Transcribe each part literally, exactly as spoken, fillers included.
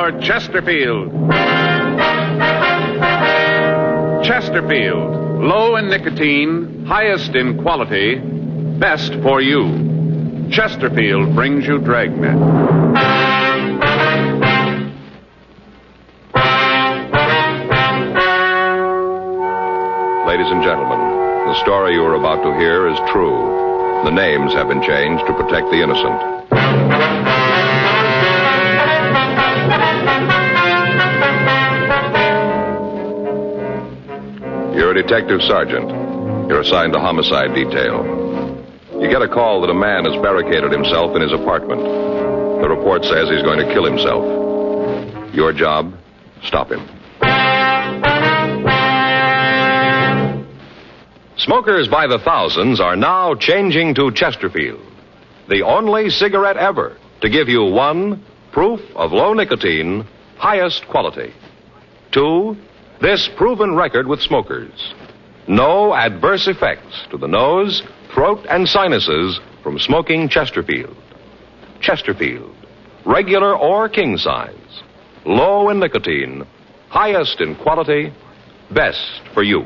for Chesterfield. Chesterfield, low in nicotine, highest in quality, best for you. Chesterfield brings you Dragnet. Ladies and gentlemen, the story you are about to hear is true. The names have been changed to protect the innocent. You're a detective sergeant. You're assigned to homicide detail. You get a call that a man has barricaded himself in his apartment. The report says he's going to kill himself. Your job, stop him. Smokers by the thousands are now changing to Chesterfield, the only cigarette ever to give you one, proof of low nicotine, highest quality. Two, this proven record with smokers. No adverse effects to the nose, throat, and sinuses from smoking Chesterfield. Chesterfield, regular or king size, low in nicotine, highest in quality, best for you.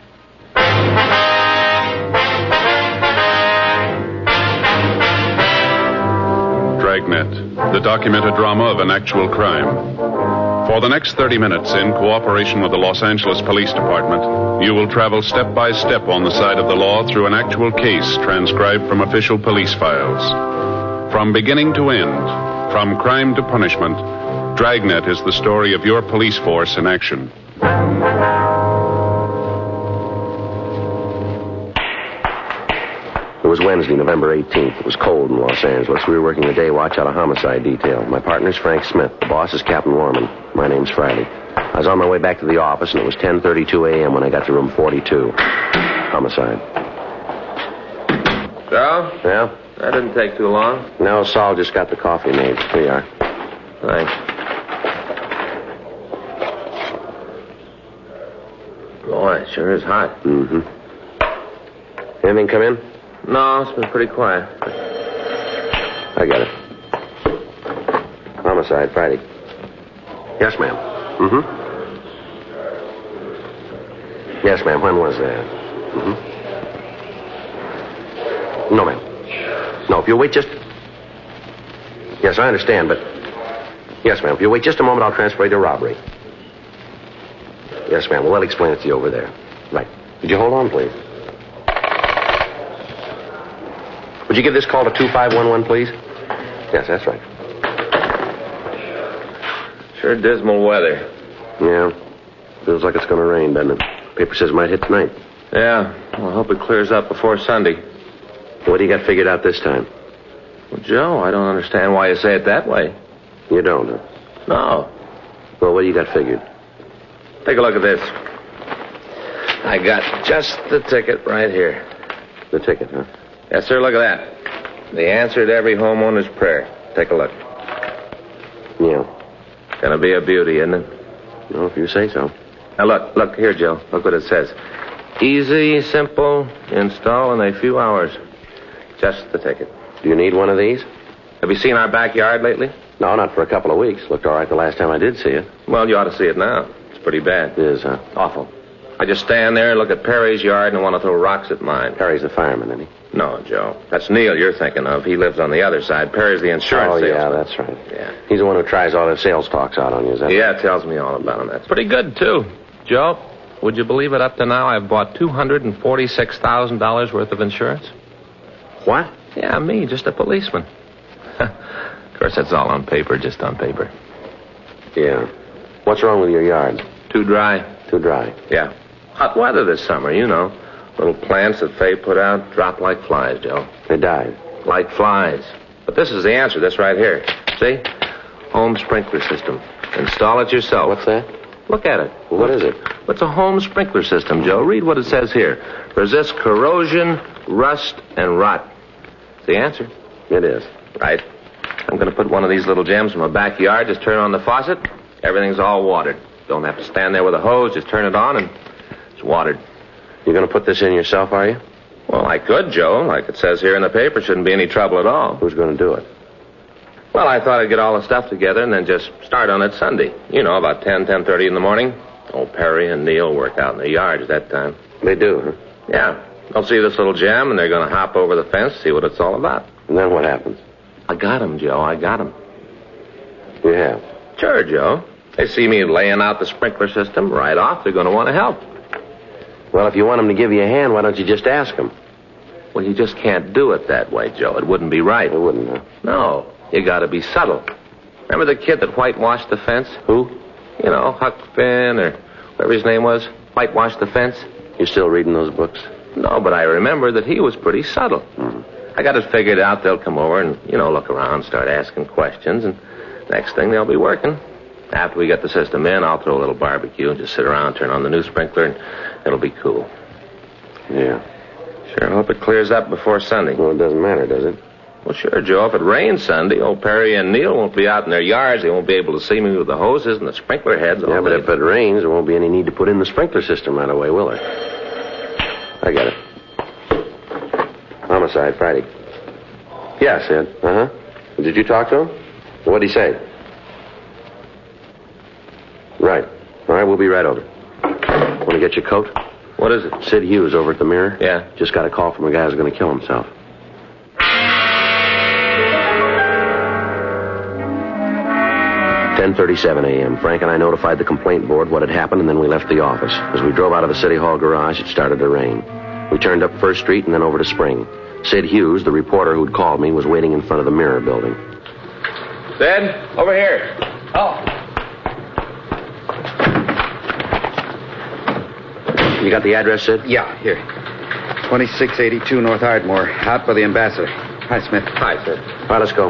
Dragnet, the documented drama of an actual crime. For the next thirty minutes, in cooperation with the Los Angeles Police Department, you will travel step by step on the side of the law through an actual case transcribed from official police files. From beginning to end, from crime to punishment, Dragnet is the story of your police force in action. It was Wednesday, November eighteenth. It was cold in Los Angeles. We were working the day watch out of homicide detail. My partner's Frank Smith. The boss is Captain Warman. My name's Friday. I was on my way back to the office, and it was ten thirty-two a.m. when I got to room forty-two. Homicide. Joe? Yeah? That didn't take too long. No, Saul just got the coffee made. Here you are. Thanks. Boy, it sure is hot. Mm-hmm. Anything come in? No, it's been pretty quiet. I got it. Homicide, Friday. Yes, ma'am. Mm-hmm. Yes, ma'am. When was that? Mm-hmm. No, ma'am. No, if you'll wait just... Yes, I understand, but... Yes, ma'am. If you'll wait just a moment, I'll transfer you to robbery. Yes, ma'am. Well, I'll explain it to you over there. Right. Could you hold on, please? Would you give this call to two five one one, please? Yes, that's right. Sure dismal weather. Yeah. Feels like it's going to rain, doesn't it? Paper says it might hit tonight. Yeah. Well, I hope it clears up before Sunday. What do you got figured out this time? Well, Joe, I don't understand why you say it that way. You don't, huh? No. Well, what do you got figured? Take a look at this. I got just the ticket right here. The ticket, huh? Yes, sir, look at that. The answer to every homeowner's prayer. Take a look. Yeah. Gonna be a beauty, isn't it? No, if you say so. Now, look, look here, Joe. Look what it says. Easy, simple, install in a few hours. Just the ticket. Do you need one of these? Have you seen our backyard lately? No, not for a couple of weeks. Looked all right the last time I did see it. Well, you ought to see it now. It's pretty bad. It is, huh? Awful. I just stand there and look at Perry's yard and want to throw rocks at mine. Perry's the fireman, isn't he? No, Joe. That's Neil you're thinking of. He lives on the other side. Perry's the insurance Oh, salesman. yeah, that's right. Yeah. He's the one who tries all the sales talks out on you, is that Yeah, right? tells me all about him. That's pretty good, too. Joe, would you believe it? Up to now, I've bought two hundred forty-six thousand dollars worth of insurance. What? Yeah, me, just a policeman. Of course, that's all on paper, just on paper. Yeah. What's wrong with your yard? Too dry. Too dry. Yeah. Hot weather this summer, you know. Little plants that Faye put out drop like flies, Joe. They died. Like flies. But this is the answer, this right here. See? Home sprinkler system. Install it yourself. What's that? Look at it. Well, what is it? It's a home sprinkler system, Joe. Read what it says here. Resists corrosion, rust, and rot. It's the answer. It is. Right. I'm going to put one of these little gems in my backyard. Just turn on the faucet. Everything's all watered. Don't have to stand there with a hose. Just turn it on and it's watered. You're going to put this in yourself, are you? Well, I could, Joe. Like it says here in the paper, shouldn't be any trouble at all. Who's going to do it? Well, I thought I'd get all the stuff together and then just start on it Sunday. You know, about ten, ten thirty in the morning. Old Perry and Neil work out in the yards at that time. They do, huh? Yeah. They'll see this little gem, and they're going to hop over the fence, see what it's all about. And then what happens? I got 'em, Joe. I got 'em. You have? Sure, Joe. They see me laying out the sprinkler system right off. They're going to want to help. Well, if you want them to give you a hand, why don't you just ask them? Well, you just can't do it that way, Joe. It wouldn't be right. It wouldn't, huh? No. You got to be subtle. Remember the kid that whitewashed the fence? Who? You know, Huck Finn or whatever his name was. Whitewashed the fence. You still reading those books? No, but I remember that he was pretty subtle. Mm. I got it figured out. They'll come over and, you know, look around, start asking questions, and next thing they'll be working. After we get the system in, I'll throw a little barbecue and just sit around, turn on the new sprinkler, and it'll be cool. Yeah. Sure hope it clears up before Sunday. Well, it doesn't matter, does it? Well, sure, Joe. If it rains Sunday, old Perry and Neil won't be out in their yards. They won't be able to see me with the hoses and the sprinkler heads. Yeah, but if it rains, there won't be any need to put in the sprinkler system right away, will there? I got it. Homicide, Friday. Yeah, Sid. Uh-huh. Did you talk to him? What'd he say? Right. All right, we'll be right over. Want to get your coat? What is it? Sid Hughes over at the Mirror. Yeah. Just got a call from a guy who's going to kill himself. ten thirty-seven a.m. Frank and I notified the complaint board what had happened, and then we left the office. As we drove out of the City Hall garage, it started to rain. We turned up First Street and then over to Spring. Sid Hughes, the reporter who'd called me, was waiting in front of the Mirror building. Sid, over here. Oh. You got the address, Sid? Yeah, here. twenty-six eighty-two North Ardmore, out by the Ambassador. Hi, Smith. Hi, Sid. All right, let's go.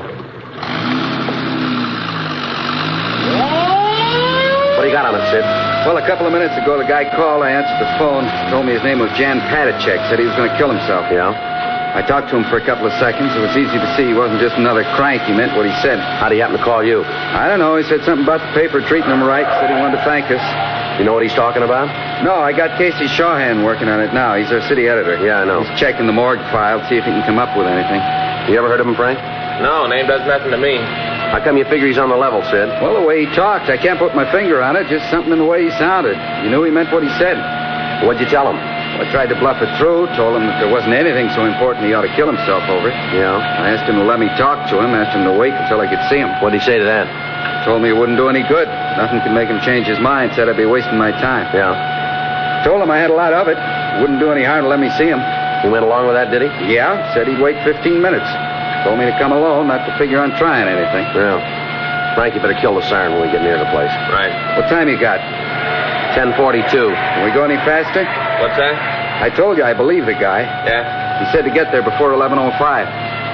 What do you got on it, Sid? Well, a couple of minutes ago, the guy called. I answered the phone. Told me his name was Jan Patachek. Said he was going to kill himself. Yeah? I talked to him for a couple of seconds. It was easy to see he wasn't just another crank. He meant what he said. How'd he happen to call you? I don't know. He said something about the paper treating him right. Said he wanted to thank us. You know what he's talking about? No, I got Casey Shawhan working on it now. He's our city editor. Yeah, I know. He's checking the morgue file, see if he can come up with anything. You ever heard of him, Frank? No, name does nothing to me. How come you figure he's on the level, Sid? Well, the way he talked, I can't put my finger on it. Just something in the way he sounded. You knew he meant what he said. What'd you tell him? Well, I tried to bluff it through, told him that there wasn't anything so important he ought to kill himself over it. Yeah? I asked him to let me talk to him, asked him to wait until I could see him. What'd he say to that? Told me it wouldn't do any good. Nothing could make him change his mind. Said I'd be wasting my time. Yeah. Told him I had a lot of it. Wouldn't do any harm to let me see him. He went along with that, did he? Yeah, said he'd wait fifteen minutes. Told me to come alone, not to figure on trying anything. Yeah. Frank, you better kill the siren when we get near the place. Right. What time you got? ten forty-two. Can we go any faster? What's that? I told you I believe the guy. Yeah? He said to get there before eleven oh five.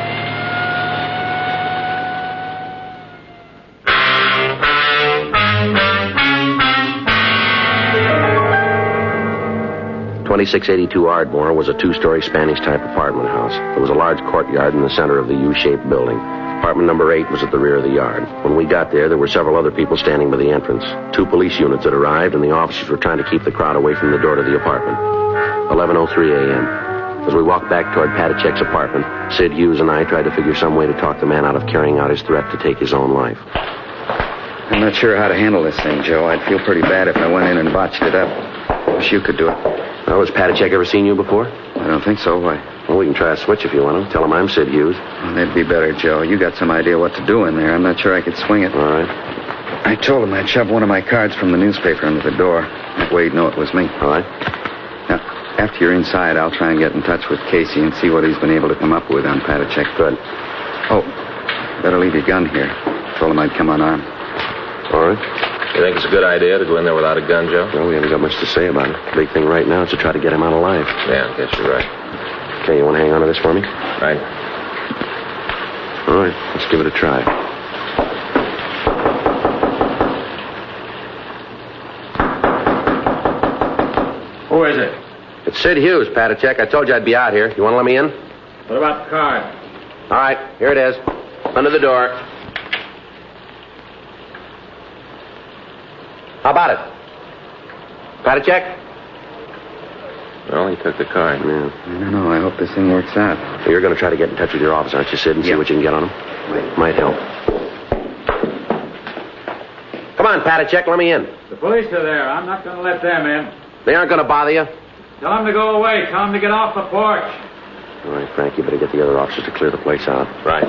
twenty-six eighty-two Ardmore was a two-story Spanish-type apartment house. There was a large courtyard in the center of the U-shaped building. Apartment number eight was at the rear of the yard. When we got there, there were several other people standing by the entrance. Two police units had arrived, and the officers were trying to keep the crowd away from the door to the apartment. eleven oh three a.m. As we walked back toward Patachek's apartment, Sid Hughes and I tried to figure some way to talk the man out of carrying out his threat to take his own life. I'm not sure how to handle this thing, Joe. I'd feel pretty bad if I went in and botched it up. Wish you could do it. Well, has Patachek ever seen you before? I don't think so. Why? Well, we can try a switch if you want to. Tell him I'm Sid Hughes. Well, that'd be better, Joe. You got some idea what to do in there. I'm not sure I could swing it. All right. I told him I'd shove one of my cards from the newspaper under the door. That way he'd know it was me. All right. Now, after you're inside, I'll try and get in touch with Casey and see what he's been able to come up with on Patachek. Good. Oh, better leave your gun here. Told him I'd come unarmed. All right. You think it's a good idea to go in there without a gun, Joe? Well, we haven't got much to say about it. The big thing right now is to try to get him out alive. Yeah, I guess you're right. Okay, you want to hang on to this for me? Right. All right, let's give it a try. Who is it? It's Sid Hughes, Patachek. I told you I'd be out here. You want to let me in? What about the card? All right, here it is. Under the door. How about it? Patachek? Well, he took the car. Yeah. I don't know. I hope this thing works out. You're going to try to get in touch with your office, aren't you, Sid, and see Yeah. what you can get on him? Wait. Might help. Come on, Patachek, let me in. The police are there. I'm not going to let them in. They aren't going to bother you. Tell them to go away. Tell them to get off the porch. All right, Frank, you better get the other officers to clear the place out. Right.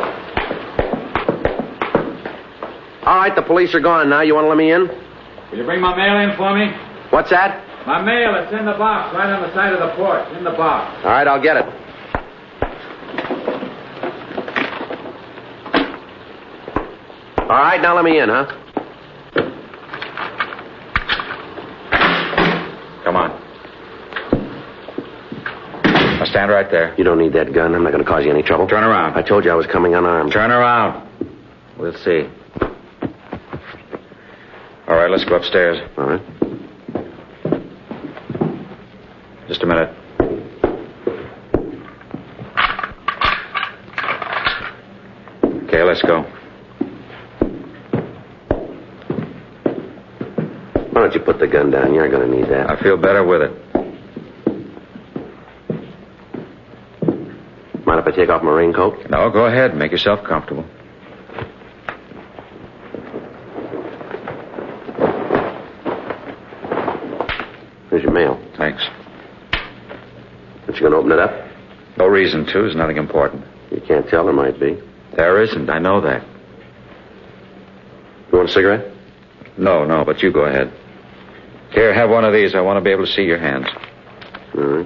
All right, the police are gone now. You want to let me in? Will you bring my mail in for me? What's that? My mail, it's in the box, right on the side of the porch. In the box. All right, I'll get it. All right, now let me in, huh? Come on. Now stand right there. You don't need that gun. I'm not going to cause you any trouble. Turn around. I told you I was coming unarmed. Turn around. We'll see. All right, let's go upstairs. All right. Just a minute. Okay, let's go. Why don't you put the gun down? You're going to need that. I feel better with it. Mind if I take off my raincoat? No, go ahead. Make yourself comfortable. Here's your mail. Thanks. Aren't you going to open it up? No reason to. There's nothing important. You can't tell. There might be. There isn't. I know that. You want a cigarette? No, no, but you go ahead. Here, have one of these. I want to be able to see your hands. All right.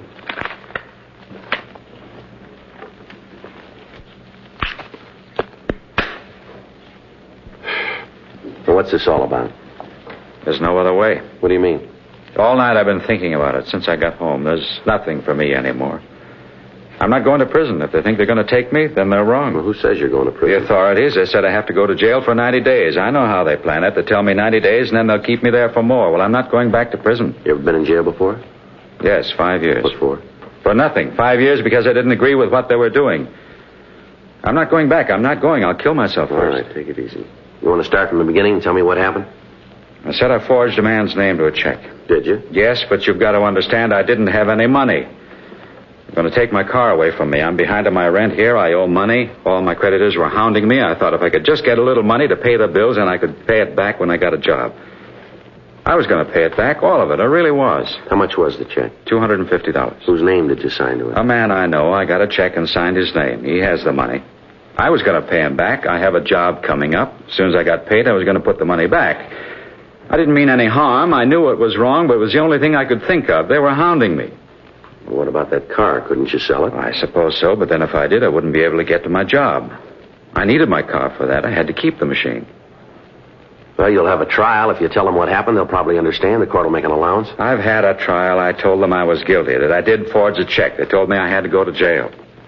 Well, what's this all about? There's no other way. What do you mean? All night I've been thinking about it since I got home. There's nothing for me anymore. I'm not going to prison. If they think they're going to take me, then they're wrong. Well, who says you're going to The prison? authorities, they said I have to go to jail for ninety days. I know how they plan it. They tell me ninety days, and then they'll keep me there for more. Well, I'm not going back to prison. You ever been in jail before? Yes, five years. What for? For nothing. Five years because I didn't agree with what they were doing. I'm not going back. I'm not going. I'll kill myself All first. right, take it easy. You want to start from the beginning and tell me what happened? I said I forged a man's name to a check. Did you? Yes, but you've got to understand I didn't have any money. They're going to take my car away from me. I'm behind on my rent here. I owe money. All my creditors were hounding me. I thought if I could just get a little money to pay the bills, and I could pay it back when I got a job. I was going to pay it back, all of it. I really was. How much was the check? two hundred fifty dollars. Whose name did you sign to it? A man I know. I got a check and signed his name. He has the money. I was going to pay him back. I have a job coming up. As soon as I got paid, I was going to put the money back. I didn't mean any harm. I knew it was wrong, but it was the only thing I could think of. They were hounding me. Well, what about that car? Couldn't you sell it? I suppose so, but then if I did, I wouldn't be able to get to my job. I needed my car for that. I had to keep the machine. Well, you'll have a trial. If you tell them what happened, they'll probably understand. The court will make an allowance. I've had a trial. I told them I was guilty, that I did forge a check. They told me I had to go to jail.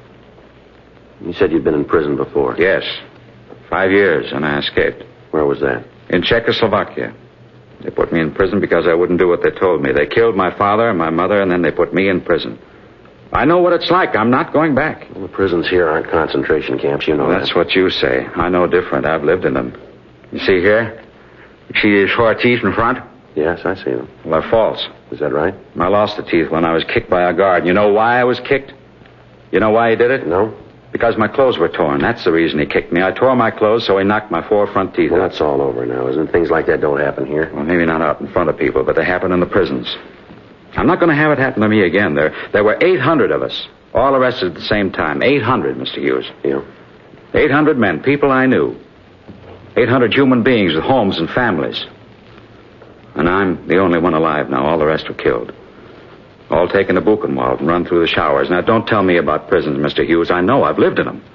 You said you'd been in prison before. Yes. Five years, and I escaped. Where was that? In Czechoslovakia. They put me in prison because I wouldn't do what they told me. They killed my father and my mother, and then they put me in prison. I know what it's like. I'm not going back. Well, the prisons here aren't concentration camps. You know Well, that's that. what you say. I know different. I've lived in them. You see here? You see these four teeth in front? Yes, I see them. Well, they're false. Is that right? I lost the teeth when I was kicked by a guard. You know why I was kicked? You know why he did it? No? Because my clothes were torn. That's the reason he kicked me. I tore my clothes, so he knocked my four front teeth Well, out. that's all over now, isn't it? Things like that don't happen here. Well, maybe not out in front of people, but they happen in the prisons. I'm not going to have it happen to me again. There, there were eight hundred of us, all arrested at the same time. eight hundred, Mister Hughes. Yeah. eight hundred men, people I knew. eight hundred human beings with homes and families. And I'm the only one alive now. All the rest were killed. All taken to Buchenwald and run through the showers. Now, don't tell me about prisons, Mister Hughes. I know. I've lived in them.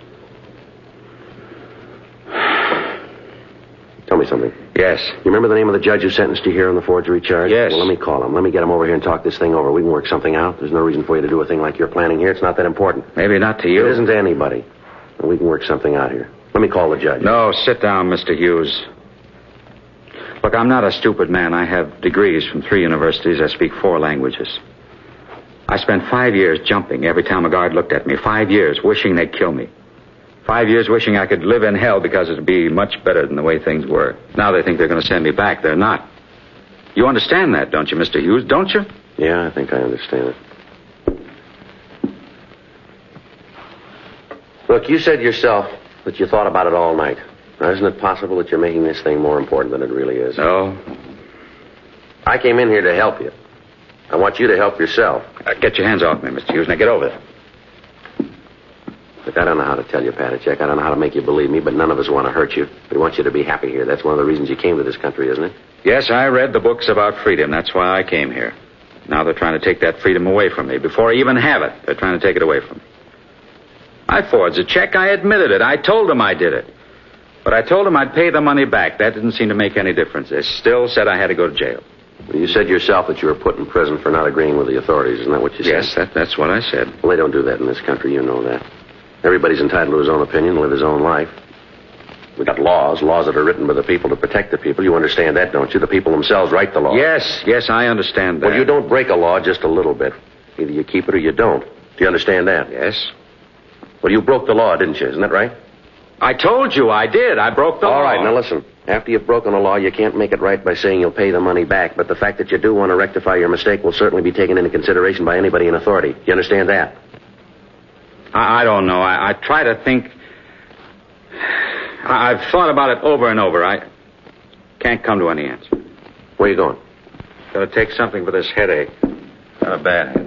Tell me something. Yes. You remember the name of the judge who sentenced you here on the forgery charge? Yes. Well, let me call him. Let me get him over here and talk this thing over. We can work something out. There's no reason for you to do a thing like you're planning here. It's not that important. Maybe not to you. It isn't to anybody. And we can work something out here. Let me call the judge. No, sit down, Mister Hughes. Look, I'm not a stupid man. I have degrees from three universities. I speak four languages. I spent five years jumping every time a guard looked at me. Five years wishing they'd kill me. Five years wishing I could live in hell because it'd be much better than the way things were. Now they think they're going to send me back. They're not. You understand that, don't you, Mister Hughes? Don't you? Yeah, I think I understand it. Look, you said yourself that you thought about it all night. Now, isn't it possible that you're making this thing more important than it really is? No. I came in here to help you. I want you to help yourself. Uh, get your hands off me, Mister Hughes. Now get over there. Look, I don't know how to tell you, Patachek. I don't know how to make you believe me, but none of us want to hurt you. We want you to be happy here. That's one of the reasons you came to this country, isn't it? Yes, I read the books about freedom. That's why I came here. Now they're trying to take that freedom away from me. Before I even have it, they're trying to take it away from me. I forged a check. I admitted it. I told them I did it. But I told them I'd pay the money back. That didn't seem to make any difference. They still said I had to go to jail. Well, you said yourself that you were put in prison for not agreeing with the authorities. Isn't that what you said? Yes, that, that's what I said. Well, they don't do that in this country. You know that. Everybody's entitled to his own opinion, live his own life. We've got laws, laws that are written by the people to protect the people. You understand that, don't you? The people themselves write the law. Yes, yes, I understand that. Well, you don't break a law just a little bit. Either you keep it or you don't. Do you understand that? Yes. Well, you broke the law, didn't you? Isn't that right? I told you I did. I broke the law. All right, now listen. After you've broken a law, you can't make it right by saying you'll pay the money back. But the fact that you do want to rectify your mistake will certainly be taken into consideration by anybody in authority. Do you understand that? I, I don't know. I, I try to think. I, I've thought about it over and over. I can't come to any answer. Where are you going? Got to take something for this headache. Got a bad headache.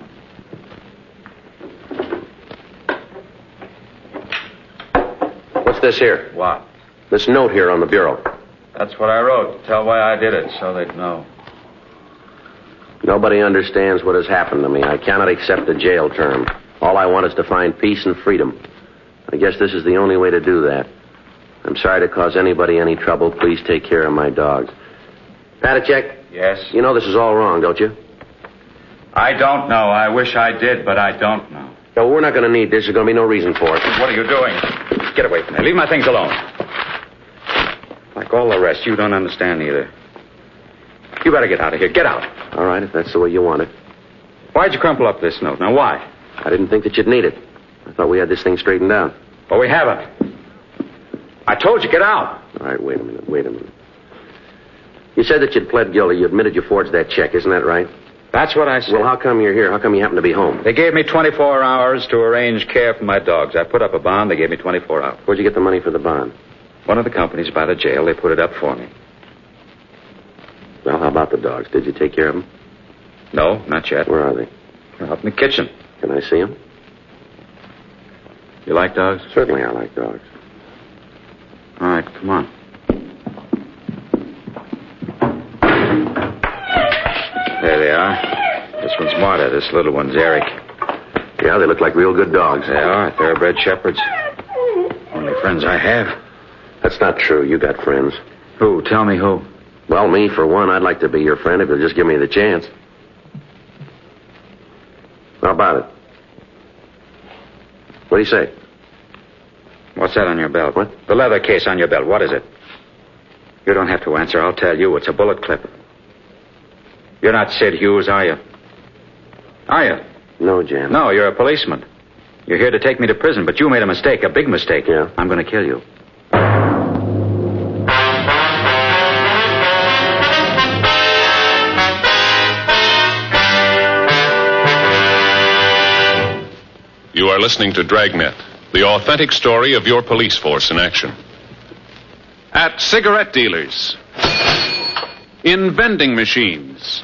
What's this here? What? This note here on the bureau. That's what I wrote. Tell why I did it, so they'd know. Nobody understands what has happened to me. I cannot accept a jail term. All I want is to find peace and freedom. I guess this is the only way to do that. I'm sorry to cause anybody any trouble. Please take care of my dogs. Patachek? Yes? You know this is all wrong, don't you? I don't know. I wish I did, but I don't know. No, we're not going to need this. There's going to be no reason for it. What are you doing? Get away from me. Leave my things alone. Like all the rest, you don't understand either. You better get out of here. Get out. All right, if that's the way you want it. Why'd you crumple up this note? Now, why? I didn't think that you'd need it. I thought we had this thing straightened out. Well, we haven't. I told you, get out. All right, wait a minute, wait a minute. You said that you'd pled guilty. You admitted you forged that check, isn't that right? That's what I said. Well, how come you're here? How come you happen to be home? They gave me twenty-four hours to arrange care for my dogs. I put up a bond. They gave me twenty-four hours. Where'd you get the money for the bond? One of the companies by the jail. They put it up for me. Well, how about the dogs? Did you take care of them? No, not yet. Where are they? They're out in the kitchen. Can I see them? You like dogs? Certainly I like dogs. All right, come on. There they are. This one's Marta. This little one's Eric. Yeah, they look like real good dogs. They are. Thoroughbred shepherds. Only friends I have. That's not true. You got friends. Who? Tell me who. Well, me, for one, I'd like to be your friend if you'll just give me the chance. How about it? What do you say? What's that on your belt? What? The leather case on your belt. What is it? You don't have to answer. I'll tell you. It's a bullet clip. You're not Sid Hughes, are you? Are you? No, Jan. No, you're a policeman. You're here to take me to prison, but you made a mistake, a big mistake. Yeah? I'm going to kill you. You are listening to Dragnet, the authentic story of your police force in action. At cigarette dealers, in vending machines,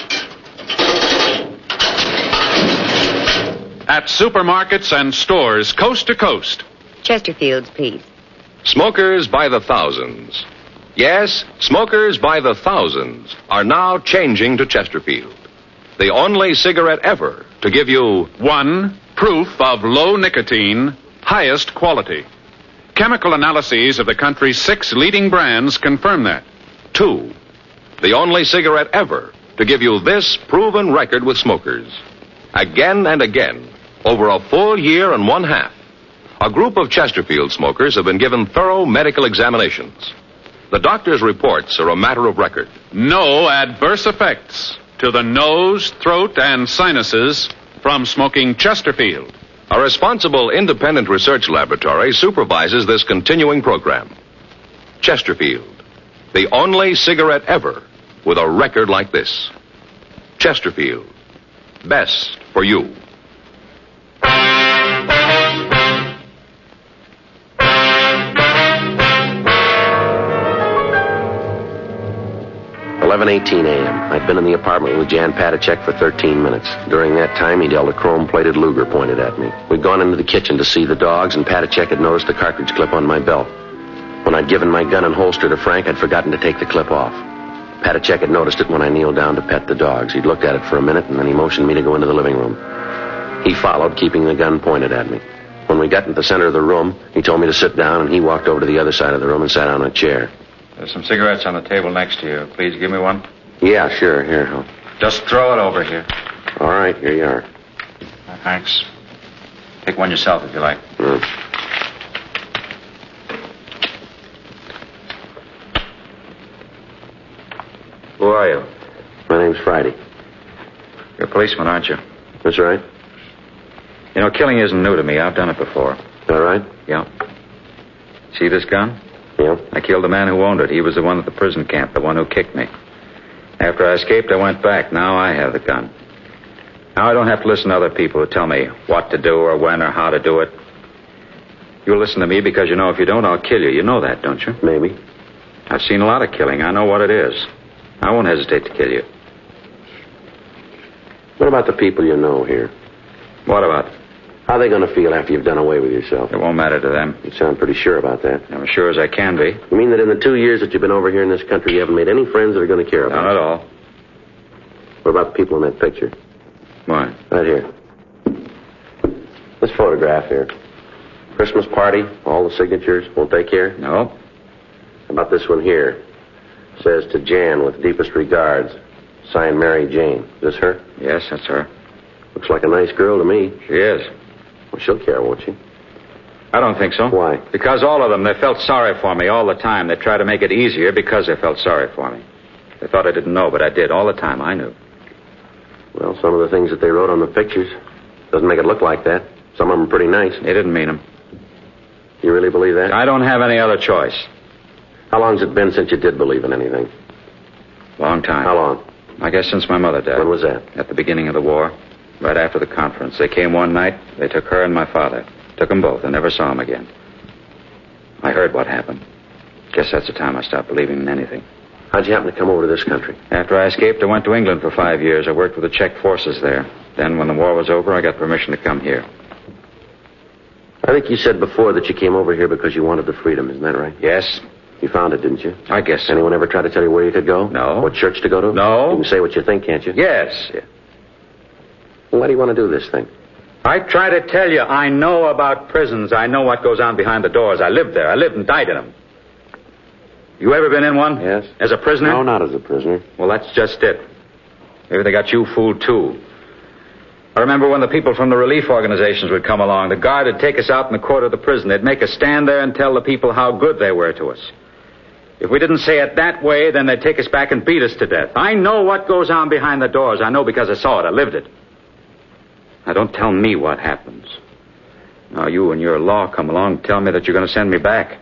at supermarkets and stores coast to coast. Chesterfields, please. Smokers by the thousands. Yes, smokers by the thousands are now changing to Chesterfield. The only cigarette ever to give you One, proof of low nicotine, highest quality. Chemical analyses of the country's six leading brands confirm that. two. The only cigarette ever to give you this proven record with smokers. Again and again, over a full year and one half, a group of Chesterfield smokers have been given thorough medical examinations. The doctor's reports are a matter of record. No adverse effects to the nose, throat, and sinuses from smoking Chesterfield. A responsible independent research laboratory supervises this continuing program. Chesterfield, the only cigarette ever with a record like this. Chesterfield, best for you. eleven eighteen a.m. I'd been in the apartment with Jan Patacek for thirteen minutes. During that time, he'd held a chrome-plated Luger pointed at me. We'd gone into the kitchen to see the dogs, and Patacek had noticed the cartridge clip on my belt. When I'd given my gun and holster to Frank, I'd forgotten to take the clip off. Patacek had noticed it when I kneeled down to pet the dogs. He'd looked at it for a minute, and then he motioned me to go into the living room. He followed, keeping the gun pointed at me. When we got into the center of the room, he told me to sit down, and he walked over to the other side of the room and sat down on a chair. There's some cigarettes on the table next to you. Please give me one. Yeah, sure. Here, I'll... Just throw it over here. All right, here you are. Uh, thanks. Take one yourself if you like. Mm. Who are you? My name's Friday. You're a policeman, aren't you? That's right. You know, killing isn't new to me. I've done it before. All right? Yeah. See this gun? Yeah. I killed the man who owned it. He was the one at the prison camp, the one who kicked me. After I escaped, I went back. Now I have the gun. Now I don't have to listen to other people who tell me what to do or when or how to do it. You'll listen to me because you know if you don't, I'll kill you. You know that, don't you? Maybe. I've seen a lot of killing. I know what it is. I won't hesitate to kill you. What about the people you know here? What about? How are they going to feel after you've done away with yourself? It won't matter to them. You sound pretty sure about that. I'm as sure as I can be. You mean that in the two years that you've been over here in this country, you haven't made any friends that are going to care about Not you? at all. What about the people in that picture? What? Right here. This photograph here. Christmas party, all the signatures. Won't they care? No. How about this one here? Says to Jan with deepest regards. Signed Mary Jane. Is this her? Yes, that's her. Looks like a nice girl to me. She is. Well, she'll care, won't she? I don't think so. Why? Because all of them, they felt sorry for me all the time. They tried to make it easier because they felt sorry for me. They thought I didn't know, but I did. All the time, I knew. Well, some of the things that they wrote on the pictures doesn't make it look like that. Some of them are pretty nice. They didn't mean them. You really believe that? I don't have any other choice. How long's it been since you did believe in anything? Long time. How long? I guess since my mother died. When was that? At the beginning of the war. Right after the conference. They came one night. They took her and my father. Took them both. I never saw them again. I heard what happened. Guess that's the time I stopped believing in anything. How'd you happen to come over to this country? After I escaped, I went to England for five years. I worked with the Czech forces there. Then, when the war was over, I got permission to come here. I think you said before that you came over here because you wanted the freedom. Isn't that right? Yes. You found it, didn't you? I guess so. Anyone ever try to tell you where you could go? No. What church to go to? No. You can say what you think, can't you? Yes. Well, why do you want to do this thing? I try to tell you, I know about prisons. I know what goes on behind the doors. I lived there. I lived and died in them. You ever been in one? Yes. As a prisoner? No, not as a prisoner. Well, that's just it. Maybe they got you fooled, too. I remember when the people from the relief organizations would come along. The guard would take us out in the court of the prison. They'd make us stand there and tell the people how good they were to us. If we didn't say it that way, then they'd take us back and beat us to death. I know what goes on behind the doors. I know because I saw it. I lived it. Now, don't tell me what happens. Now, you and your law come along and tell me that you're going to send me back.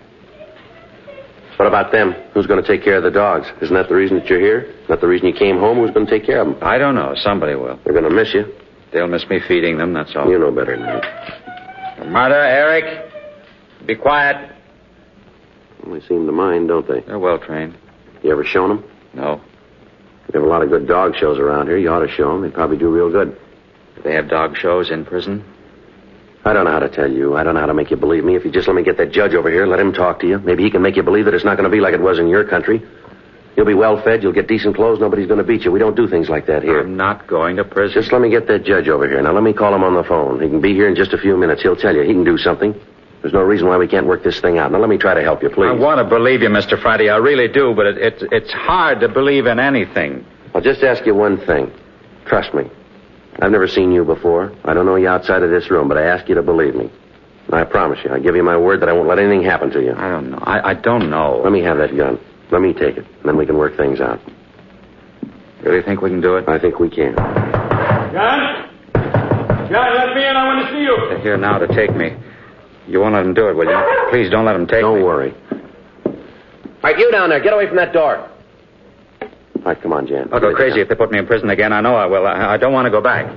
What about them? Who's going to take care of the dogs? Isn't that the reason that you're here? Isn't that the reason you came home? Who's going to take care of them? I don't know. Somebody will. They're going to miss you. They'll miss me feeding them, that's all. You know better than that. Martha, Eric, be quiet. Well, they seem to mind, don't they? They're well trained. You ever shown them? No. We have a lot of good dog shows around here. You ought to show them. They'd probably do real good. Do they have dog shows in prison? I don't know how to tell you. I don't know how to make you believe me. If you just let me get that judge over here, let him talk to you. Maybe he can make you believe that it's not going to be like it was in your country. You'll be well fed. You'll get decent clothes. Nobody's going to beat you. We don't do things like that here. I'm not going to prison. Just let me get that judge over here. Now, let me call him on the phone. He can be here in just a few minutes. He'll tell you. He can do something. There's no reason why we can't work this thing out. Now, let me try to help you, please. I want to believe you, Mister Friday. I really do, but it, it, it's hard to believe in anything. I'll just ask you one thing. Trust me. I've never seen you before. I don't know you outside of this room, but I ask you to believe me. And I promise you, I give you my word that I won't let anything happen to you. I don't know. I, I don't know. Let me have that gun. Let me take it, and then we can work things out. Really think we can do it? I think we can. John? John, let me in. I want to see you. They're here now to take me. You won't let them do it, will you? Please don't let them take Don't me. Don't worry. All right, you down there, get away from that door. All right, come on, Jan. I'll go crazy if they put me in prison again. I know I will. I, I don't want to go back.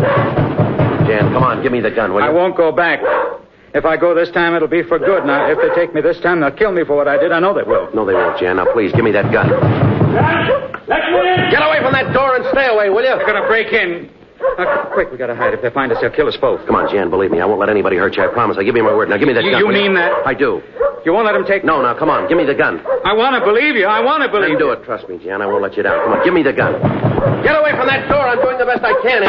Jan, come on, give me the gun, will you? I won't go back. If I go this time, it'll be for good. Now, if they take me this time, they'll kill me for what I did. I know they will. No, they won't, Jan. Now, please, give me that gun. Let me in! Get away from that door and stay away, will you? They're going to break in. Uh, quick, we got to hide. If they find us, they'll kill us both. Come on, Jan, believe me. I won't let ananybody hurt you. I promise. I give you my word. Now, give me that You- gun. you will mean that? I do. You won't let them take... No, now, come on. Give me the gun. I want to believe you. I want to believe Then do it. Trust me, Jan. I won't let you down. Come on, give me the gun. Get away from that door. I'm doing the best I can.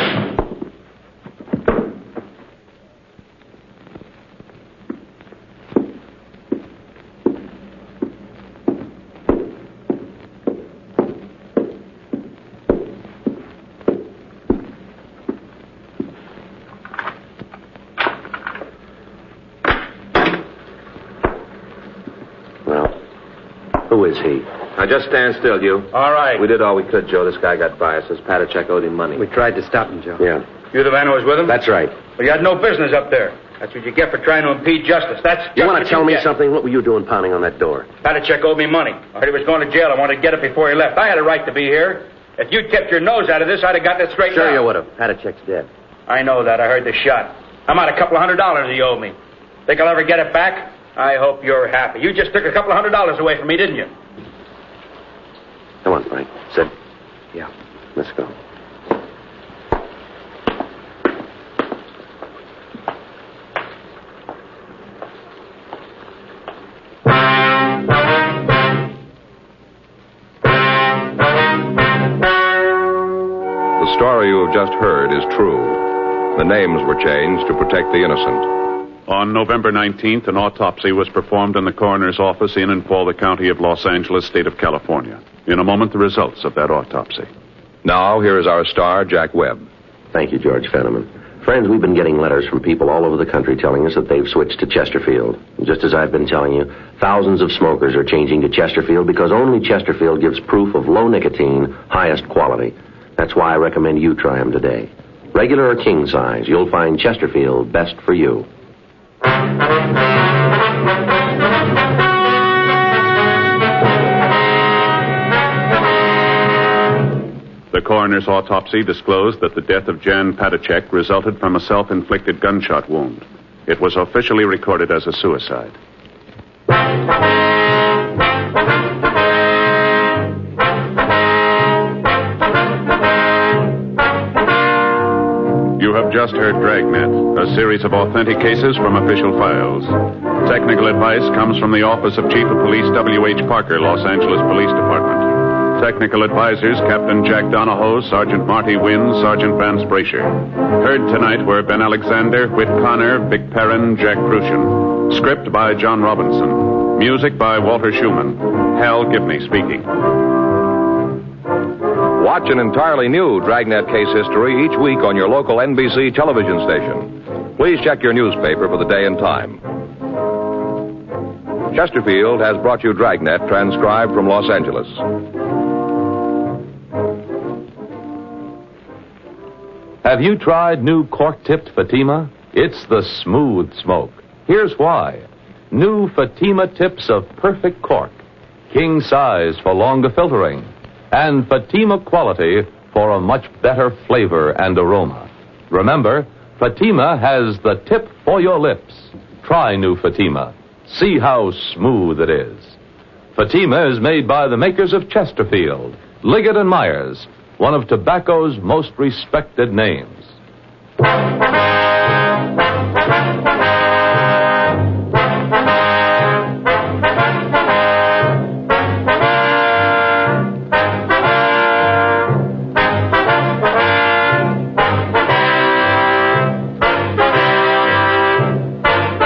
Who is he? Now, just stand still, you. All right. We did all we could, Joe. This guy got by us. This Patachek owed him money. We tried to stop him, Joe. Yeah. You the man who was with him? That's right. Well, you had no business up there. That's what you get for trying to impede justice. That's just You want what to tell me get. something? What were you doing pounding on that door? Patachek owed me money. I heard he was going to jail. I wanted to get it before he left. I had a right to be here. If you'd kept your nose out of this, I'd have gotten it straightened Sure out. you would have. Patachek's dead. I know that. I heard the shot. I'm out a couple of hundred dollars he owed me. Think I'll ever get it back? I hope you're happy. You just took a couple of hundred dollars away from me, didn't you? Come on, Frank. Sit. Yeah. Let's go. The story you have just heard is true. The names were changed to protect the innocent. On November nineteenth, an autopsy was performed in the coroner's office in and for the county of Los Angeles, state of California. In a moment, the results of that autopsy. Now, here is our star, Jack Webb. Thank you, George Fenneman. Friends, we've been getting letters from people all over the country telling us that they've switched to Chesterfield. And just as I've been telling you, thousands of smokers are changing to Chesterfield because only Chesterfield gives proof of low nicotine, highest quality. That's why I recommend you try them today. Regular or king size, you'll find Chesterfield best for you. The coroner's autopsy disclosed that the death of Jan Patachek resulted from a self-inflicted gunshot wound. It was officially recorded as a suicide. You have just heard Dragnet, a series of authentic cases from official files. Technical advice comes from the Office of Chief of Police W H Parker, Los Angeles Police Department. Technical advisors Captain Jack Donahoe, Sergeant Marty Wynn, Sergeant Vance Brasher. Heard tonight were Ben Alexander, Whit Connor, Vic Perrin, Jack Crucian. Script by John Robinson. Music by Walter Schumann. Hal Gibney speaking. Watch an entirely new Dragnet case history each week on your local N B C television station. Please check your newspaper for the day and time. Chesterfield has brought you Dragnet, transcribed from Los Angeles. Have you tried new cork-tipped Fatima? It's the smooth smoke. Here's why. New Fatima tips of perfect cork. King size for longer filtering. And Fatima quality for a much better flavor and aroma. Remember, Fatima has the tip for your lips. Try new Fatima. See how smooth it is. Fatima is made by the makers of Chesterfield, Liggett and Myers, one of tobacco's most respected names.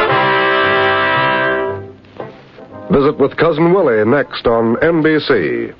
Visit with Cousin Willie next on N B C.